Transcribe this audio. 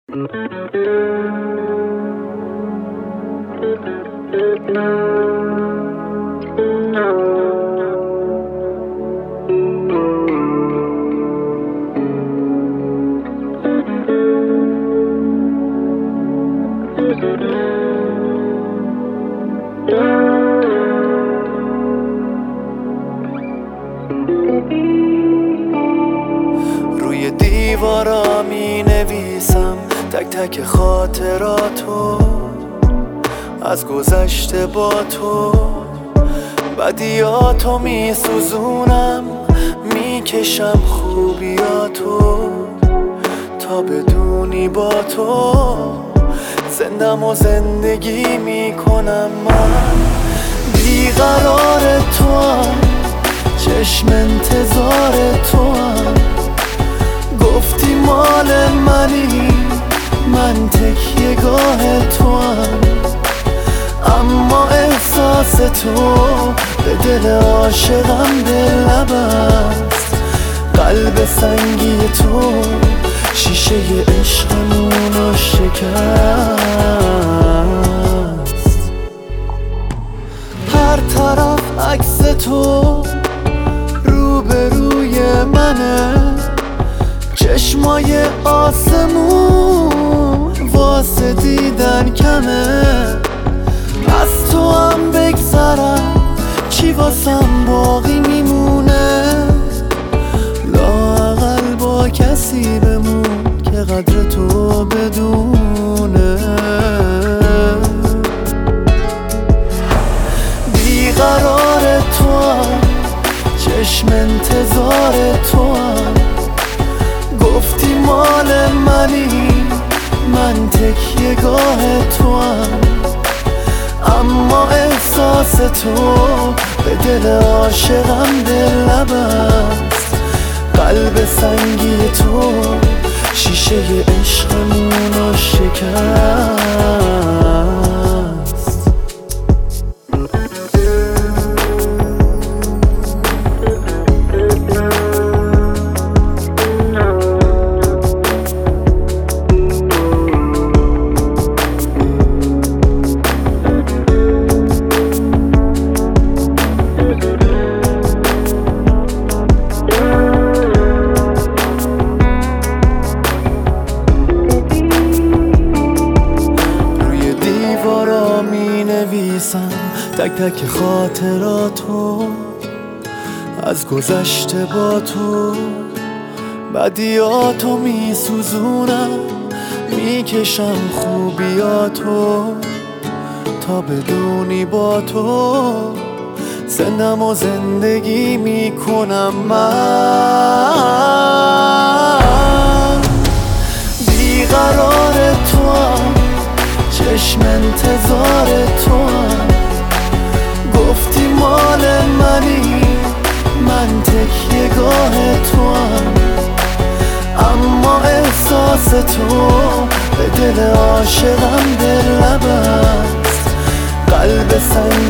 روی دیوارا می نویسم تک تک خاطراتو از گذشته با تو، بدیاتو می سوزونم، می کشم خوبیاتو تا بدونی با تو زندم و زندگی می کنم. من بیقرار تو هم، چشم انتظار تو هم، گفتی مال منی، من تکیه گاه تو هم، اما احساس تو به دل عاشقم دل نبست. قلب سنگی تو شیشه عشقمونو شکست. هر طرف عکس تو روبروی منه، چشمای آسمون واسه دیدن کمه. از تو هم بگذرم چی واسم باقی میمونه، لااقل با کسی بمون که قدر تو بدونه. بیقرار تو هم، چشم انتظار تو هم، گفتی مال منی، من تکیه گاه تو هم، اما احساس تو به دل عاشقم دل نبست. قلب سنگی تو شیشه عشقمونو شکست. تک تک خاطراتو از گذشته با تو، بدیاتو می سوزونم، می کشم خوبیاتو تا بدونی با تو زندم و زندگی می کنم. من بیقرار تو هم، چشم انتظار تو هم، گفتی مال منی، من تکیه گاه تو هم، اما احساس تو به دل عاشقم دل نبست. قلب سنگی